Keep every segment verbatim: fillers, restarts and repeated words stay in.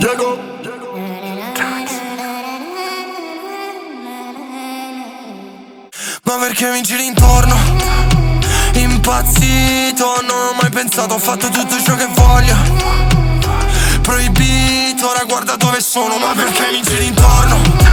Jago. Ma perché mi giri intorno? Impazzito, non ho mai pensato, ho fatto tutto ciò che voglio. Proibito, ora guarda dove sono. Ma perché mi giri intorno?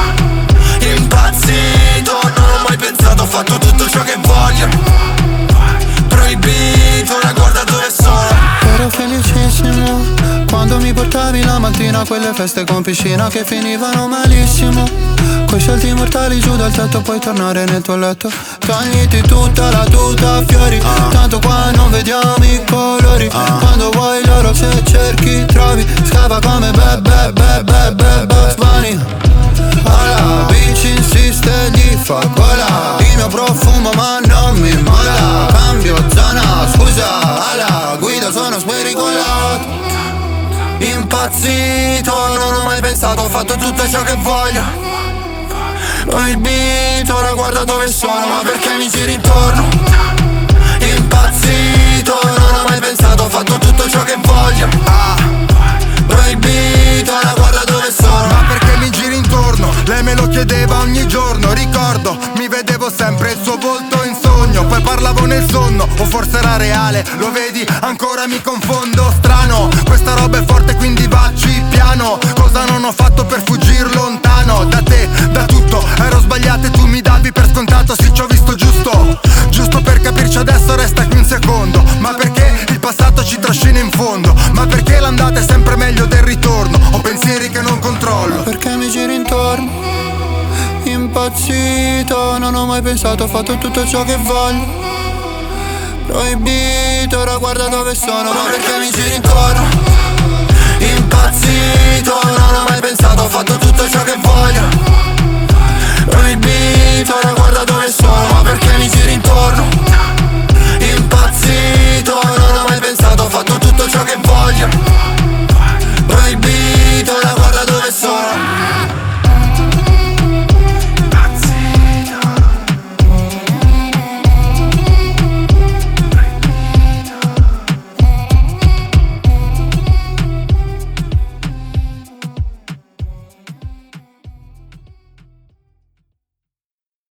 Impazzito, non ho mai pensato, ho fatto tutto ciò che voglio. Proibito, ora guarda dove sono. Ero felicissimo quando mi portavi la mattina a quelle feste con piscina che finivano malissimo. Coi salti mortali giù dal tetto puoi tornare nel tuo letto. Togliti tutta la tuta a fiori, ah. Tanto qua non vediamo i colori, ah. Quando vuoi loro se cerchi trovi. Scava come be be be be be Bugs Bunny. Alla bici insiste gli fa gola. Il mio profumo ma non mi mola. Cambio zona scusa, alla guida sono spericolato. Impazzito, non ho mai pensato, ho fatto tutto ciò che voglio. Proibito, ora guarda dove sono. Ma perché mi giri intorno? Impazzito, non ho mai pensato, ho fatto tutto ciò che voglio. ah. Proibito, ora guarda dove sono. Ma perché mi giri intorno? Lei me lo chiedeva ogni giorno. Ricordo, mi vedevo sempre il suo volto in sogno. Poi parlavo nel sonno, o forse era reale. Lo vedi, ancora mi confondo. Strano, questa roba è forte quindi vacci piano. Cosa non ho fatto per fuggir lontano da te, da tutto. Ero sbagliato e tu mi davi per scontato. Sì, ci ho visto giusto, giusto per capirci adesso resta qui un secondo. Ma perché il passato ci trascina in fondo? Ma perché l'andata è sempre meglio del ritorno? Ho pensieri che non controllo. Ma perché mi giri intorno? Impazzito, non ho mai pensato, ho fatto tutto ciò che voglio. Proibito, ora guarda dove sono. Ma perché mi giri